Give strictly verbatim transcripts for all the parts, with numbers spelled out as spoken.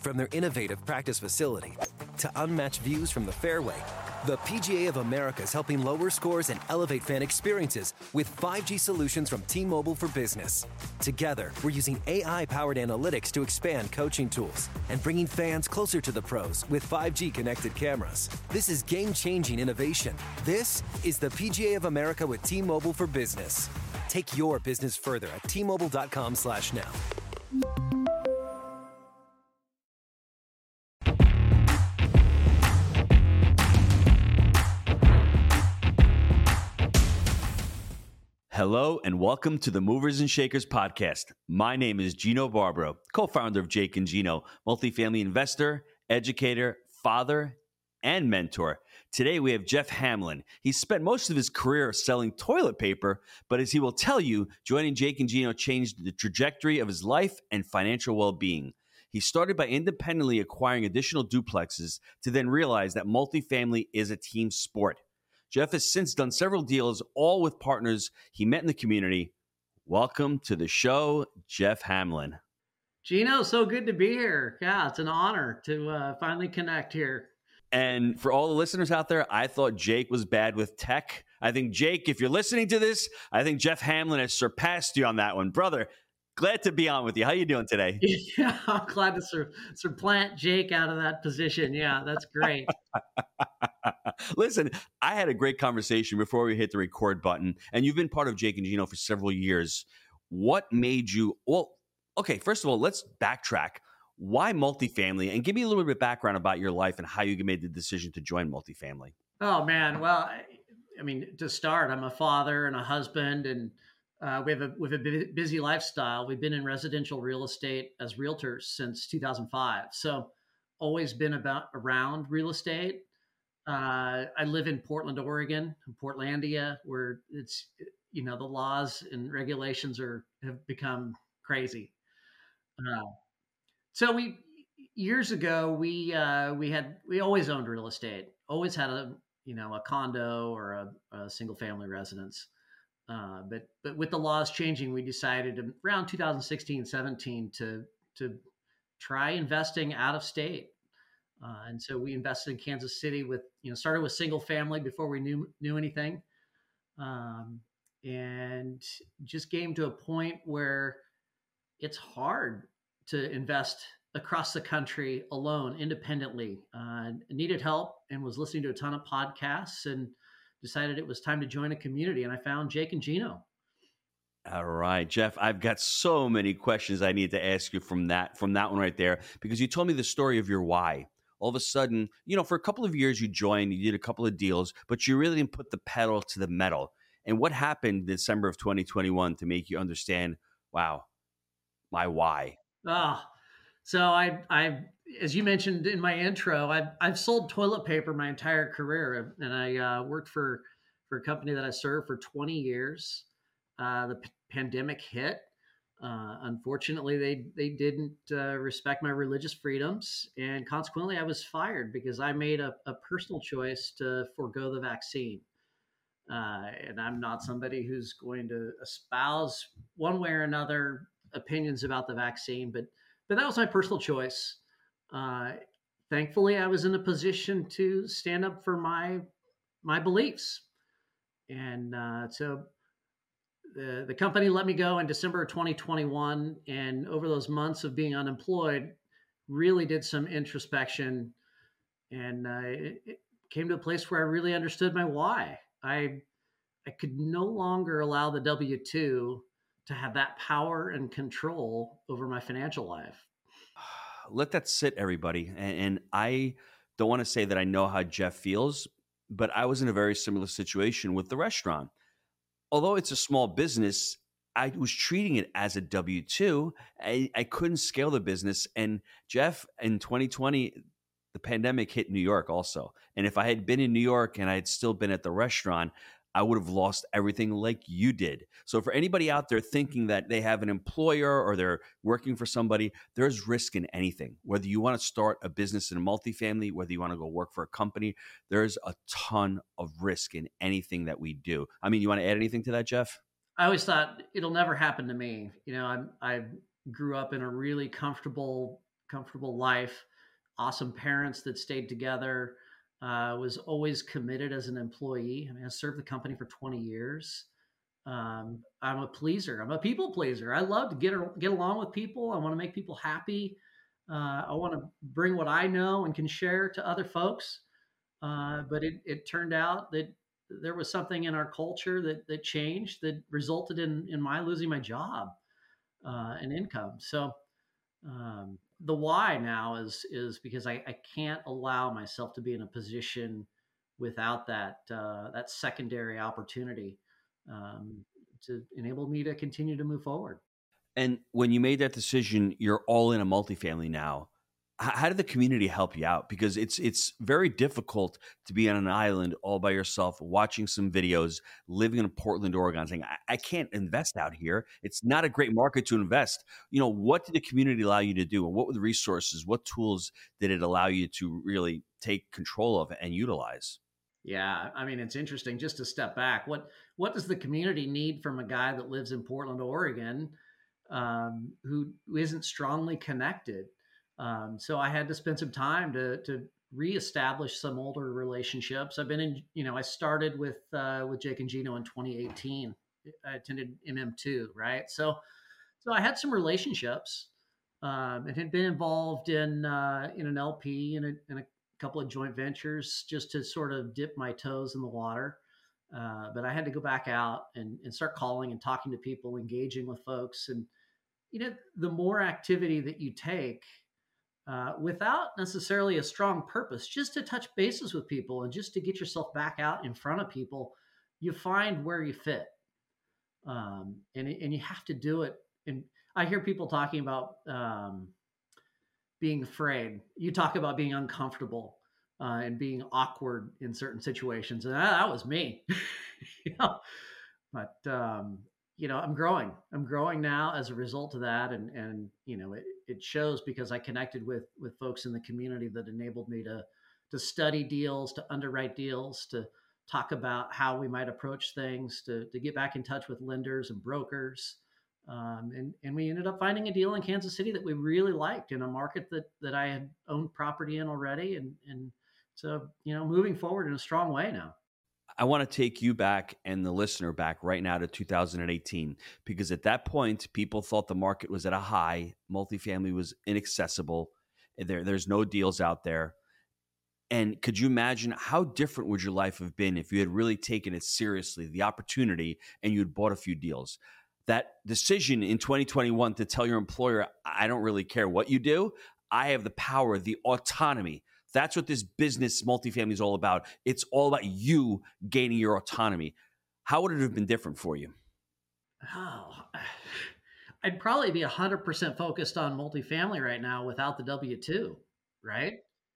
From their innovative practice facility to unmatched views from the fairway, the P G A of America is helping lower scores and elevate fan experiences with five G solutions from T-Mobile for Business. Together, we're using A I-powered analytics to expand coaching tools and bringing fans closer to the pros with five G connected cameras. This is game-changing innovation. This is the P G A of America with T-Mobile for Business. Take your business further at T Mobile dot com slash now. Hello and welcome to the Movers and Shakers podcast. My name is Gino Barbaro, co-founder of Jake and Gino, multifamily investor, educator, father, and mentor. Today we have Jeff Hamlin. He spent most of his career selling toilet paper, but as he will tell you, joining Jake and Gino changed the trajectory of his life and financial well-being. He started by independently acquiring additional duplexes to then realize that multifamily is a team sport. Jeff has since done several deals, all with partners he met in the community. Welcome to the show, Jeff Hamlin. Gino, so good to be here. Yeah, it's an honor to uh, finally connect here. And for all the listeners out there, I thought Jake was bad with tech. I think, Jake, if you're listening to this, I think Jeff Hamlin has surpassed you on that one. Brother, glad to be on with you. How you doing today? Yeah, I'm glad to sur- supplant Jake out of that position. Yeah, that's great. Listen, I had a great conversation before we hit the record button, and you've been part of Jake and Gino for several years. What made you, well, okay, first of all, let's backtrack. Why multifamily? And give me a little bit of background about your life and how you made the decision to join multifamily. Oh, man. Well, I, I mean, to start, I'm a father and a husband, and uh, we have a we have a busy lifestyle. We've been in residential real estate as realtors since two thousand five. So always been about around real estate. Uh, I live in Portland, Oregon, in Portlandia, where it's, you know, the laws and regulations are have become crazy. Uh, so we years ago we uh, we had we always owned real estate, always had a you know a condo or a, a single family residence. Uh, but but with the laws changing, we decided around two thousand sixteen, seventeen to to try investing out of state. Uh, and so we invested in Kansas City with, you know, started with single family before we knew knew anything, um, and just came to a point where it's hard to invest across the country alone, independently. Uh, needed help and was listening to a ton of podcasts and decided it was time to join a community. And I found Jake and Gino. All right, Jeff, I've got so many questions I need to ask you from that from that one right there, because you told me the story of your why. All of a sudden, you know, for a couple of years you joined, you did a couple of deals, but you really didn't put the pedal to the metal. And what happened December of twenty twenty-one to make you understand, wow, my why? Ah, oh, so I, I, as you mentioned in my intro, I've, I've sold toilet paper my entire career, and I uh, worked for, for a company that I served for twenty years. Uh, the p- pandemic hit. Uh, unfortunately, they they didn't uh, respect my religious freedoms, and consequently, I was fired because I made a, a personal choice to forego the vaccine. Uh, and I'm not somebody who's going to espouse one way or another opinions about the vaccine, but but that was my personal choice. Uh, thankfully, I was in a position to stand up for my my beliefs, and uh, so. The, the company let me go in December of twenty twenty-one. And over those months of being unemployed, really did some introspection. And uh, it, it came to a place where I really understood my why. I, I could no longer allow the W two to have that power and control over my financial life. Let that sit, everybody. And, and I don't want to say that I know how Jeff feels, but I was in a very similar situation with the restaurant. Although it's a small business, I was treating it as a W two. I, I couldn't scale the business. And Jeff, in twenty twenty, the pandemic hit New York also. And if I had been in New York and I had still been at the restaurant, I would have lost everything like you did. So for anybody out there thinking that they have an employer or they're working for somebody, there's risk in anything. Whether you want to start a business in a multifamily, whether you want to go work for a company, there's a ton of risk in anything that we do. I mean, you want to add anything to that, Jeff? I always thought it'll never happen to me. You know, I, I grew up in a really comfortable comfortable life, awesome parents that stayed together. Uh, was always committed as an employee. I mean, I served the company for twenty years. Um, I'm a pleaser. I'm a people pleaser. I love to get get along with people. I want to make people happy. Uh, I want to bring what I know and can share to other folks. Uh, but it, it turned out that there was something in our culture that that changed that resulted in in my losing my job uh, and income. So um, the why now is is because I, I can't allow myself to be in a position without that uh, that secondary opportunity um, to enable me to continue to move forward. And when you made that decision, you're all in a multifamily now. H- How did the community help you out? Because it's it's very difficult to be on an island all by yourself, watching some videos, living in Portland, Oregon, saying, I, I can't invest out here. It's not a great market to invest. You know, what did the community allow you to do? And what were the resources? What tools did it allow you to really take control of and utilize? Yeah, I mean it's interesting. Just to step back, what what does the community need from a guy that lives in Portland, Oregon, um, who, who isn't strongly connected? Um, so I had to spend some time to to reestablish some older relationships. I've been in, you know, I started with uh, with Jake and Gino in twenty eighteen. I attended M M two, right? So so I had some relationships um, and had been involved in uh, in an L P and a, in a couple of joint ventures just to sort of dip my toes in the water. Uh, but I had to go back out and, and start calling and talking to people, engaging with folks. And, you know, the more activity that you take uh, without necessarily a strong purpose, just to touch bases with people and just to get yourself back out in front of people, you find where you fit. Um, and, and you have to do it. And I hear people talking about um, being afraid. You talk about being uncomfortable uh, and being awkward in certain situations, and that, that was me. you know, but um, you know, I'm growing. I'm growing now as a result of that, and and you know, it, it shows because I connected with with folks in the community that enabled me to to study deals, to underwrite deals, to talk about how we might approach things, to to get back in touch with lenders and brokers. Um, and, and we ended up finding a deal in Kansas City that we really liked in a market that, that I had owned property in already. And, and so, you know, moving forward in a strong way now. I want to take you back and the listener back right now to two thousand eighteen, because at that point, people thought the market was at a high, multifamily was inaccessible, there, there's no deals out there. And could you imagine how different would your life have been if you had really taken it seriously, the opportunity, and you had bought a few deals? That decision in twenty twenty-one to tell your employer, I don't really care what you do, I have the power, the autonomy. That's what this business multifamily is all about. It's all about you gaining your autonomy. How would it have been different for you? Oh, I'd probably be one hundred percent focused on multifamily right now without the W two, right?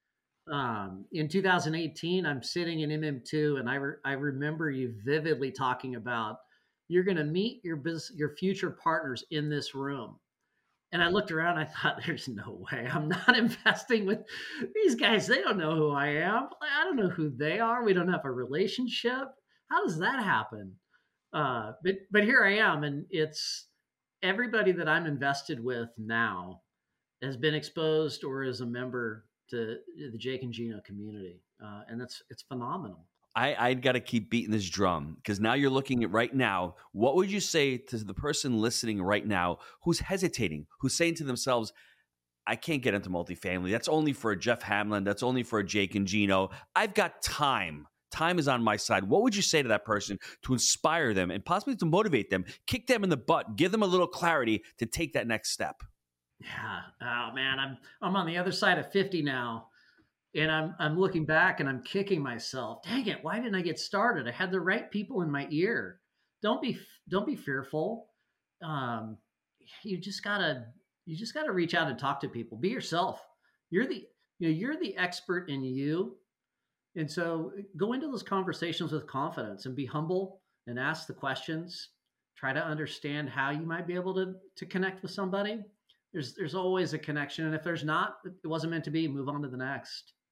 Um, in two thousand eighteen, I'm sitting in M M two, and I, re- I remember you vividly talking about you're going to meet your business, your future partners in this room. And I looked around, I thought, there's no way I'm not investing with these guys. They don't know who I am. I don't know who they are. We don't have a relationship. How does that happen? Uh, but but here I am, and it's everybody that I'm invested with now has been exposed or is a member to the Jake and Gino community, uh, and that's it's phenomenal. I, I got to keep beating this drum because now you're looking at right now. What would you say to the person listening right now who's hesitating, who's saying to themselves, I can't get into multifamily. That's only for a Jeff Hamlin. That's only for a Jake and Gino. I've got time. Time is on my side. What would you say to that person to inspire them and possibly to motivate them, kick them in the butt, give them a little clarity to take that next step? Yeah. Oh man, I'm I'm on the other side of fifty now. And I'm I'm looking back and I'm kicking myself. Dang it! Why didn't I get started? I had the right people in my ear. Don't be don't be fearful. Um, you just gotta you just gotta reach out and talk to people. Be yourself. You're the you know you're the expert in you, and so go into those conversations with confidence and be humble and ask the questions. Try to understand how you might be able to to connect with somebody. There's there's always a connection, and if there's not, it wasn't meant to be. Move on to the next.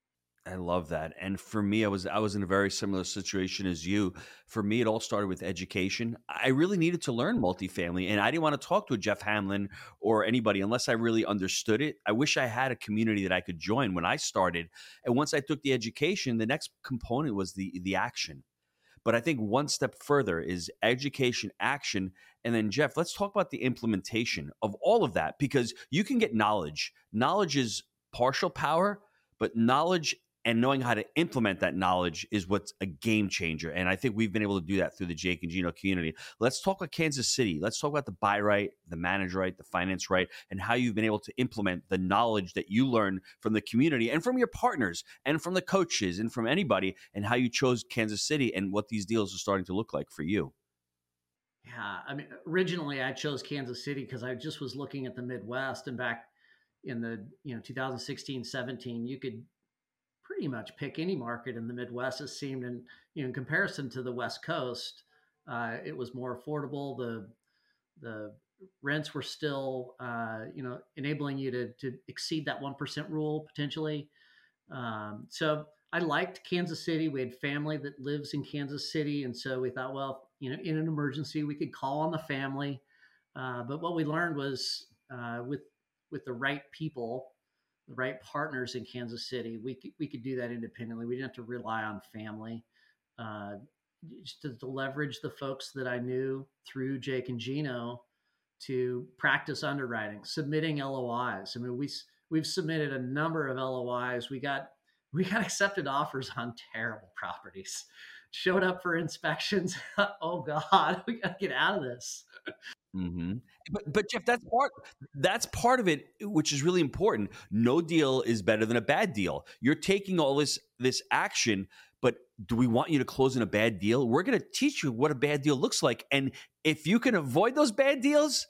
I love that. And for me, I was I was in a very similar situation as you. For me, it all started with education. I really needed to learn multifamily, and I didn't want to talk to a Jeff Hamlin or anybody unless I really understood it. I wish I had a community that I could join when I started. And once I took the education, the next component was the the action. But I think one step further is education, action, and then Jeff, let's talk about the implementation of all of that, because you can get knowledge. Knowledge is partial power, but knowledge and knowing how to implement that knowledge is what's a game changer. And I think we've been able to do that through the Jake and Gino community. Let's talk about Kansas City. Let's talk about the buy right, the manage right, the finance right, and how you've been able to implement the knowledge that you learn from the community and from your partners and from the coaches and from anybody, and how you chose Kansas City and what these deals are starting to look like for you. Yeah, I mean, originally I chose Kansas City because I just was looking at the Midwest, and back in the, you know, two thousand sixteen, seventeen, you could pretty much pick any market in the Midwest. It seemed, in, you know, in comparison to the West Coast, uh, it was more affordable. The the rents were still, uh, you know, enabling you to to exceed that one percent rule potentially. Um, so I liked Kansas City. We had family that lives in Kansas City, and so we thought, well, you know, in an emergency, we could call on the family. Uh, but what we learned was, uh, with with the right people, the right partners in Kansas City, we could, we could do that independently. We didn't have to rely on family. Uh, just to, to leverage the folks that I knew through Jake and Gino to practice underwriting, submitting L O Is. I mean, we we've submitted a number of L O Is. We got we got accepted offers on terrible properties. Showed up for inspections. Oh God, we got to get out of this. Mm-hmm. But but Jeff, that's part that's part of it, which is really important. No deal is better than a bad deal. You're taking all this this action, but do we want you to close in a bad deal? We're going to teach you what a bad deal looks like, and if you can avoid those bad deals,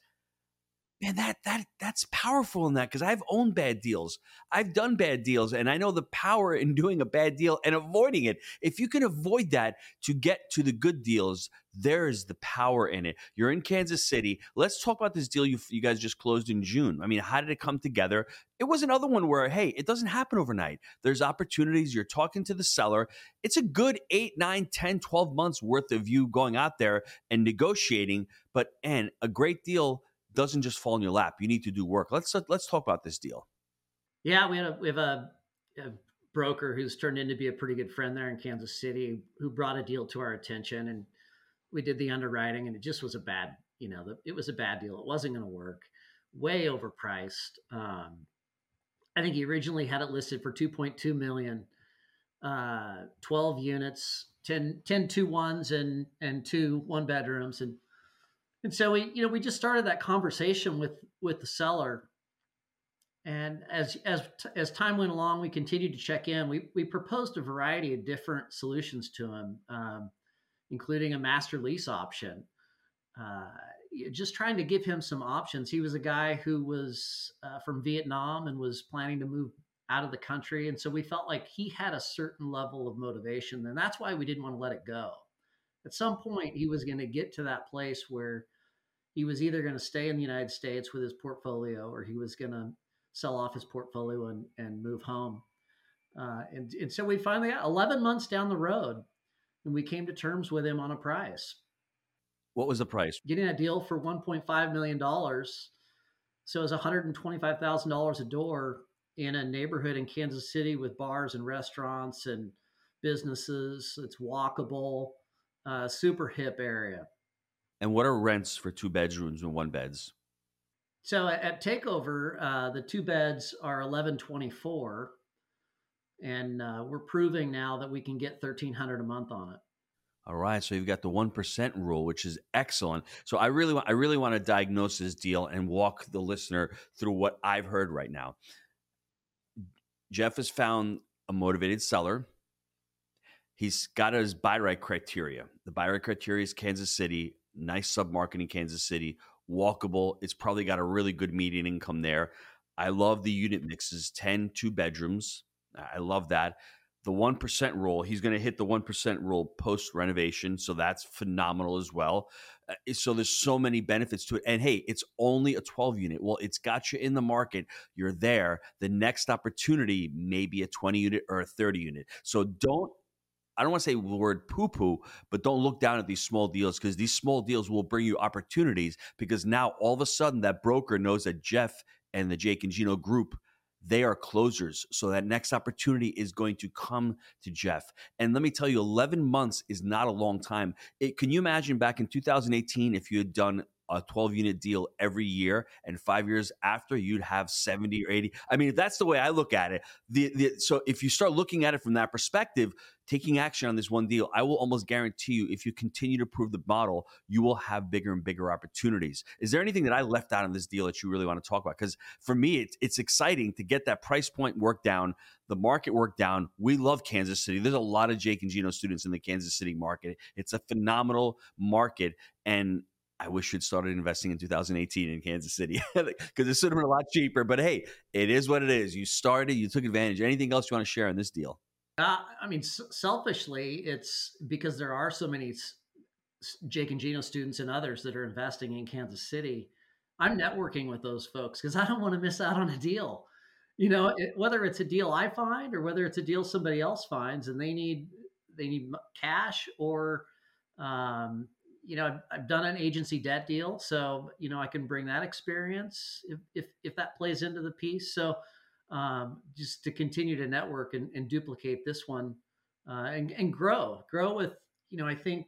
man, that that that's powerful in that, because I've owned bad deals. I've done bad deals, and I know the power in doing a bad deal and avoiding it. If you can avoid that to get to the good deals, there's the power in it. You're in Kansas City. Let's talk about this deal you you guys just closed in June. I mean, how did it come together? It was another one where, hey, it doesn't happen overnight. There's opportunities. You're talking to the seller. It's a good eight, nine, ten, twelve months worth of you going out there and negotiating. But, and a great deal doesn't just fall in your lap. You need to do work. Let's let's talk about this deal. Yeah, we had a we have a, a broker who's turned into be a pretty good friend there in Kansas City, who brought a deal to our attention, and we did the underwriting, and it just was a bad, you know, the, it was a bad deal. It wasn't going to work. Way overpriced. Um, I think he originally had it listed for two point two million, uh, twelve units, ten, ten two ones and and two one bedrooms, and And so we, you know, we just started that conversation with with the seller, and as as as time went along, we continued to check in. We we proposed a variety of different solutions to him, um, including a master lease option. Uh, just trying to give him some options. He was a guy who was uh, from Vietnam and was planning to move out of the country, and so we felt like he had a certain level of motivation, and that's why we didn't want to let it go. At some point, he was going to get to that place where he was either going to stay in the United States with his portfolio, or he was going to sell off his portfolio and, and move home. Uh, and, and so we finally got eleven months down the road, and we came to terms with him on a price. What was the price? Getting a deal for one point five million dollars. So it was one hundred twenty-five thousand dollars a door in a neighborhood in Kansas City with bars and restaurants and businesses. It's walkable, uh, super hip area. And what are rents for two bedrooms and one beds? So at, at Takeover, uh, the two beds are eleven twenty-four, and uh, we're proving now that we can get thirteen hundred a month on it. All right, so you've got the one percent rule, which is excellent. So I really, want, I really want to diagnose this deal and walk the listener through what I've heard right now. Jeff has found a motivated seller. He's got his buy right criteria. The buy right criteria is Kansas City, nice submarket in Kansas City, walkable. It's probably got a really good median income there. I love the unit mixes, ten, two bedrooms. I love that. the one percent rule. He's going to hit the one percent rule post renovation. So that's phenomenal as well. Uh, so there's so many benefits to it. And hey, it's only a twelve unit. Well, it's got you in the market. You're there. The next opportunity may be a twenty unit or a thirty unit. So don't, I don't want to say the word poo-poo, but don't look down at these small deals, because these small deals will bring you opportunities, because now all of a sudden that broker knows that Jeff and the Jake and Gino group, they are closers. So that next opportunity is going to come to Jeff. And let me tell you, eleven months is not a long time. It, can you imagine back in two thousand eighteen, if you had done a twelve unit deal every year, and five years after you'd have seventy or eighty? I mean, that's the way I look at it. The, the, so if you start looking at it from that perspective, taking action on this one deal, I will almost guarantee you, if you continue to prove the model, you will have bigger and bigger opportunities. Is there anything that I left out on this deal that you really want to talk about? Because for me, it's, it's exciting to get that price point worked down, the market worked down. We love Kansas City. There's a lot of Jake and Gino students in the Kansas City market. It's a phenomenal market. And I wish you'd started investing in two thousand eighteen in Kansas City, because it should have been a lot cheaper. But hey, it is what it is. You started, you took advantage. Anything else you want to share on this deal? Uh, I mean, s- selfishly, it's because there are so many s- s- Jake and Gino students and others that are investing in Kansas City. I'm networking with those folks because I don't want to miss out on a deal. You know, it, whether it's a deal I find or whether it's a deal somebody else finds, and they need they need m- cash, or um, you know, I've, I've done an agency debt deal, so you know I can bring that experience if if if that plays into the piece. So um, just to continue to network and, and duplicate this one, uh, and, and grow, grow with, you know, I think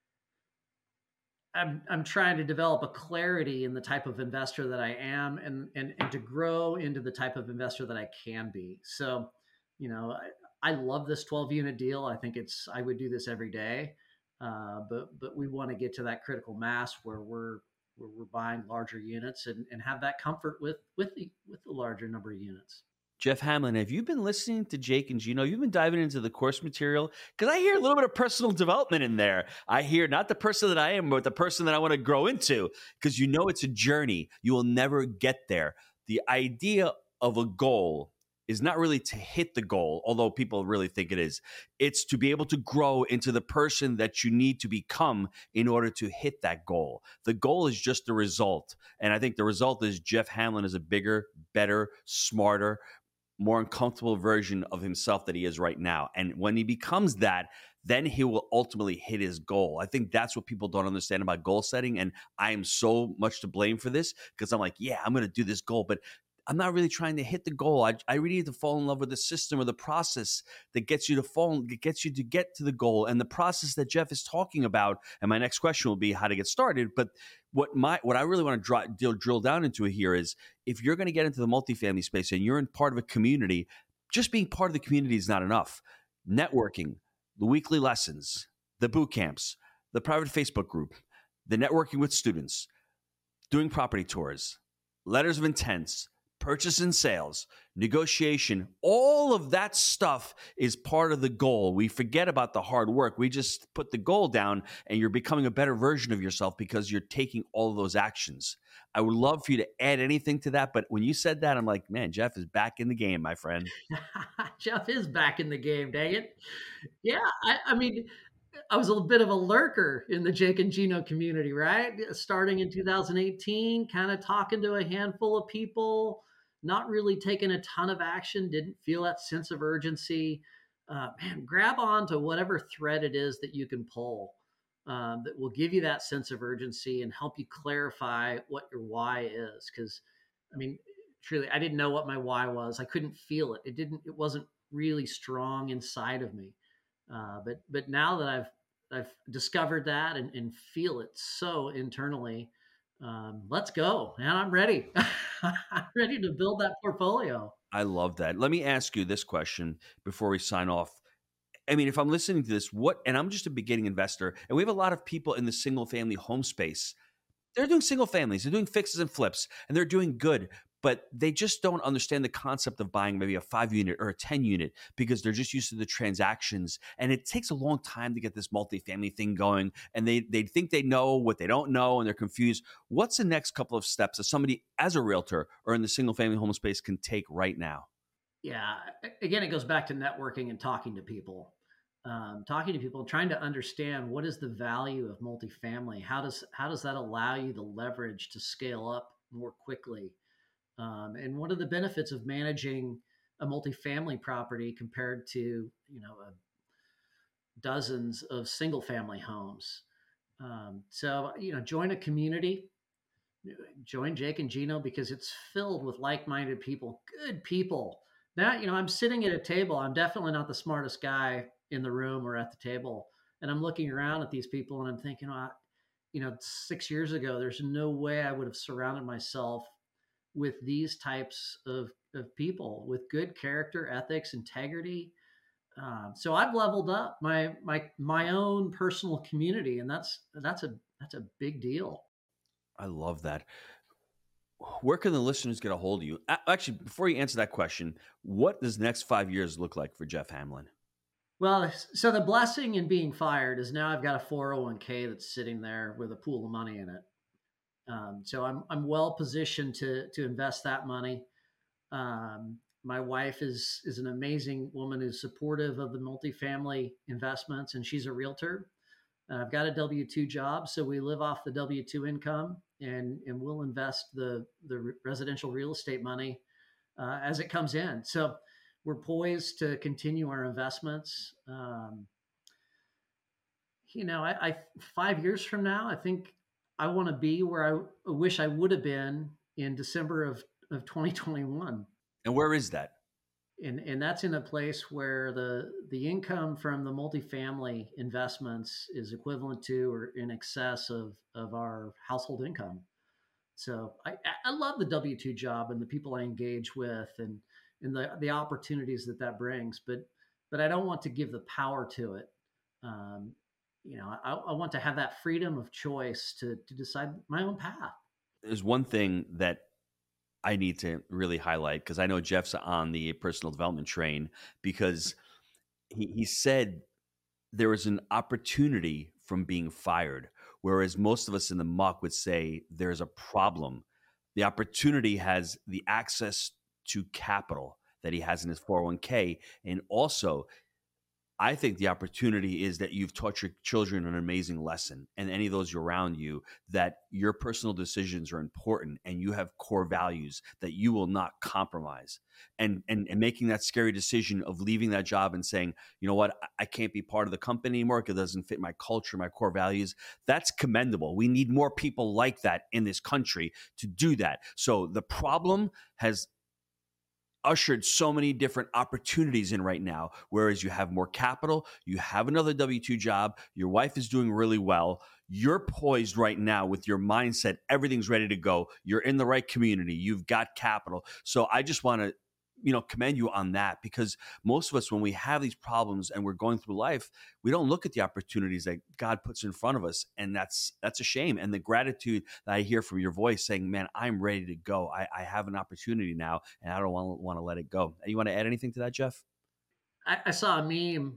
I'm, I'm trying to develop a clarity in the type of investor that I am, and, and, and to grow into the type of investor that I can be. So, you know, I, I love this twelve unit deal. I think it's, I would do this every day. Uh, but, but we want to get to that critical mass where we're, where we're buying larger units, and, and have that comfort with, with the, with the larger number of units. Jeff Hamlin, have you been listening to Jake and Gino? You've been diving into the course material? Because I hear a little bit of personal development in there. I hear not the person that I am, but the person that I want to grow into, because you know it's a journey. You will never get there. The idea of a goal is not really to hit the goal, although people really think it is. It's to be able to grow into the person that you need to become in order to hit that goal. The goal is just the result. And I think the result is Jeff Hamlin is a bigger, better, smarter, more uncomfortable version of himself that he is right now. And when he becomes that, then he will ultimately hit his goal. I think that's what people don't understand about goal setting. And I am so much to blame for this, because I'm like, yeah, I'm going to do this goal, but I'm not really trying to hit the goal. I, I really need to fall in love with the system or the process that gets you to fall, gets you to get to the goal, and the process that Jeff is talking about. And my next question will be how to get started. But what my what I really want to draw, drill, drill down into here is, if you're going to get into the multifamily space and you're in part of a community, just being part of the community is not enough. Networking, the weekly lessons, the boot camps, the private Facebook group, the networking with students, doing property tours, letters of intents, purchase and sales, negotiation, all of that stuff is part of the goal. We forget about the hard work. We just put the goal down, and you're becoming a better version of yourself because you're taking all of those actions. I would love for you to add anything to that. But when you said that, I'm like, man, Jeff is back in the game, my friend. Jeff is back in the game, dang it. Yeah, I, I mean, I was a bit of a lurker in the Jake and Gino community, right? Starting in two thousand eighteen, kind of talking to a handful of people, not really taking a ton of action, didn't feel that sense of urgency. Uh, man, grab on to whatever thread it is that you can pull, um, that will give you that sense of urgency and help you clarify what your why is. Because, I mean, truly, I didn't know what my why was. I couldn't feel it. It didn't. It wasn't really strong inside of me. Uh, but but now that I've I've discovered that, and, and feel it so internally, um, let's go, man. I'm ready. I'm ready to build that portfolio. I love that. Let me ask you this question before we sign off. I mean, if I'm listening to this, what, and I'm just a beginning investor, and we have a lot of people in the single family home space. They're doing single families, they're doing fixes and flips, and they're doing good, but they just don't understand the concept of buying maybe a five unit or a ten unit, because they're just used to the transactions. And it takes a long time to get this multifamily thing going. And they, they think they know what they don't know, and they're confused. What's the next couple of steps that somebody as a realtor or in the single family home space can take right now? Yeah. Again, it goes back to networking and talking to people. Um, talking to people, trying to understand what is the value of multifamily. How does how does that allow you the leverage to scale up more quickly? Um, and what are the benefits of managing a multifamily property compared to you know uh, dozens of single family homes? Um, so you know, join a community, join Jake and Gino because it's filled with like-minded people, good people. Now, you know, I'm sitting at a table. I'm definitely not the smartest guy in the room or at the table. And I'm looking around at these people and I'm thinking, well, you know, six years ago, there's no way I would have surrounded myself with these types of, of people with good character, ethics, integrity. Um, so I've leveled up my my my own personal community, and that's that's a that's a big deal. I love that. Where can the listeners get a hold of you? Actually, before you answer that question, what does the next five years look like for Jeff Hamlin? Well, so the blessing in being fired is now I've got a four oh one k that's sitting there with a pool of money in it. Um, so I'm I'm well positioned to to invest that money. Um, my wife is is an amazing woman who's supportive of the multifamily investments, and she's a realtor. Uh, I've got a W two job, so we live off the W two income, and and we'll invest the the residential real estate money uh, as it comes in. So we're poised to continue our investments. Um, you know, I, I five years from now, I think I want to be where I wish I would have been in December of of twenty twenty-one. And where is that? And and that's in a place where the the income from the multifamily investments is equivalent to or in excess of of our household income. So I, I love the W two job and the people I engage with and and the the opportunities that that brings. But but I don't want to give the power to it. Um, you know, I, I want to have that freedom of choice to to decide my own path. There's one thing that I need to really highlight because I know Jeff's on the personal development train because he, he said there was an opportunity from being fired, whereas most of us in the muck would say there's a problem. The opportunity has the access to capital that he has in his four oh one k. And also, I think the opportunity is that you've taught your children an amazing lesson and any of those around you that your personal decisions are important and you have core values that you will not compromise. And, and, and making that scary decision of leaving that job and saying, you know what, I can't be part of the company anymore because it doesn't fit my culture, my core values. That's commendable. We need more people like that in this country to do that. So the problem has ushered so many different opportunities in right now, whereas you have more capital, you have another W two job, your wife is doing really well, you're poised right now with your mindset, everything's ready to go, you're in the right community, you've got capital. So I just want to, you know, commend you on that because most of us, when we have these problems and we're going through life, we don't look at the opportunities that God puts in front of us. And that's, that's a shame. And the gratitude that I hear from your voice saying, man, I'm ready to go. I, I have an opportunity now and I don't want, want to let it go. You want to add anything to that, Jeff? I, I saw a meme.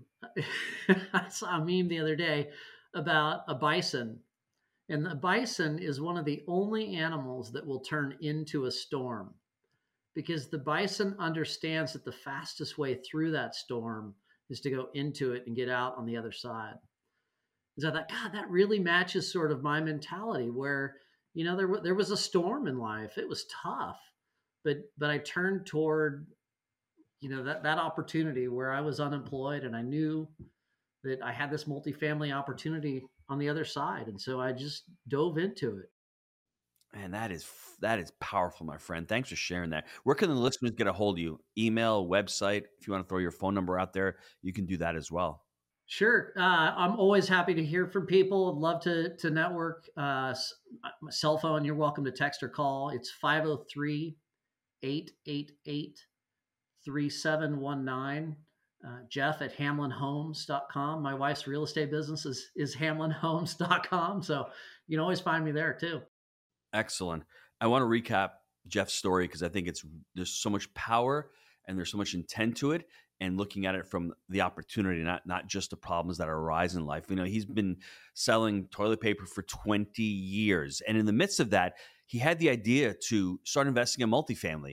I saw a meme the other day about a bison. And the bison is one of the only animals that will turn into a storm, because the bison understands that the fastest way through that storm is to go into it and get out on the other side. So I thought, God, that really matches sort of my mentality where, you know, there, there was a storm in life. It was tough, but, but I turned toward, you know, that, that opportunity where I was unemployed and I knew that I had this multifamily opportunity on the other side. And so I just dove into it. Man, that is that is powerful, my friend. Thanks for sharing that. Where can the listeners get a hold of you? Email, website. If you want to throw your phone number out there, you can do that as well. Sure. Uh, I'm always happy to hear from people. I'd love to to network. Uh, my cell phone, you're welcome to text or call. It's five oh three, eight eight eight, three seven one nine. Uh, Jeff at hamlin homes dot com. My wife's real estate business is, is hamlin homes dot com. So you can always find me there too. Excellent. I want to recap Jeff's story because I think it's there's so much power and there's so much intent to it, and looking at it from the opportunity, not not just the problems that arise in life. You know, he's been selling toilet paper for twenty years, and in the midst of that, he had the idea to start investing in multifamily.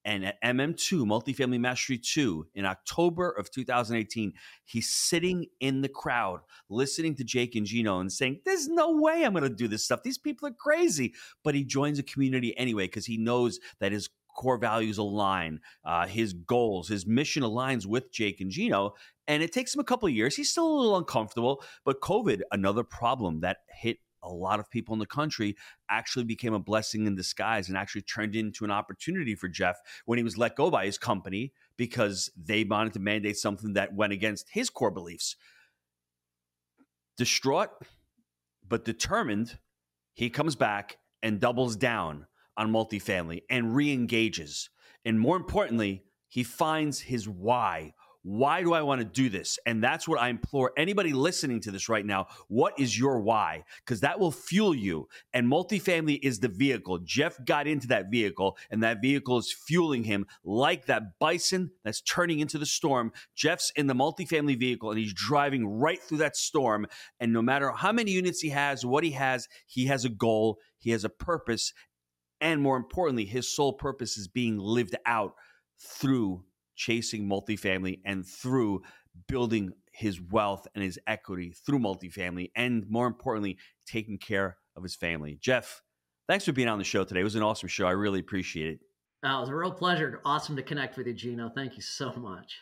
And at M M two, Multifamily Mastery two, in October of two thousand eighteen, he's sitting in the crowd listening to Jake and Gino and saying, there's no way I'm going to do this stuff. These people are crazy. But he joins a community anyway because he knows that his core values align, uh, his goals, his mission aligns with Jake and Gino. And it takes him a couple of years. He's still a little uncomfortable, but COVID, another problem that hit a lot of people in the country, actually became a blessing in disguise and actually turned into an opportunity for Jeff when he was let go by his company because they wanted to mandate something that went against his core beliefs. Distraught, but determined, he comes back and doubles down on multifamily and re-engages. And more importantly, he finds his why. Why do I want to do this? And that's what I implore anybody listening to this right now. What is your why? Because that will fuel you. And multifamily is the vehicle. Jeff got into that vehicle, and that vehicle is fueling him like that bison that's turning into the storm. Jeff's in the multifamily vehicle, and he's driving right through that storm. And no matter how many units he has, what he has, he has a goal. He has a purpose. And more importantly, his sole purpose is being lived out through chasing multifamily and through building his wealth and his equity through multifamily, and more importantly, taking care of his family. Jeff, thanks for being on the show today. It was an awesome show. I really appreciate it. Oh, it was a real pleasure. Awesome to connect with you, Gino. Thank you so much.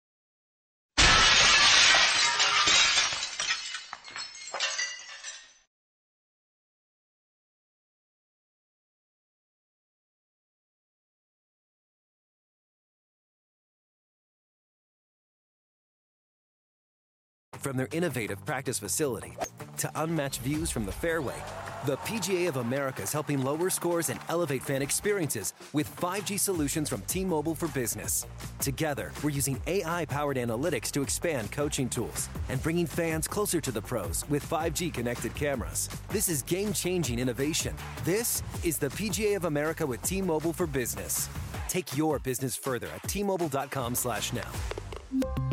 From their innovative practice facility to unmatched views from the fairway, the P G A of America is helping lower scores and elevate fan experiences with five G solutions from T-Mobile for Business. Together, we're using A I-powered analytics to expand coaching tools and bringing fans closer to the pros with five G connected cameras. This is game-changing innovation. This is the P G A of America with T-Mobile for Business. Take your business further at T Mobile dot com slash now.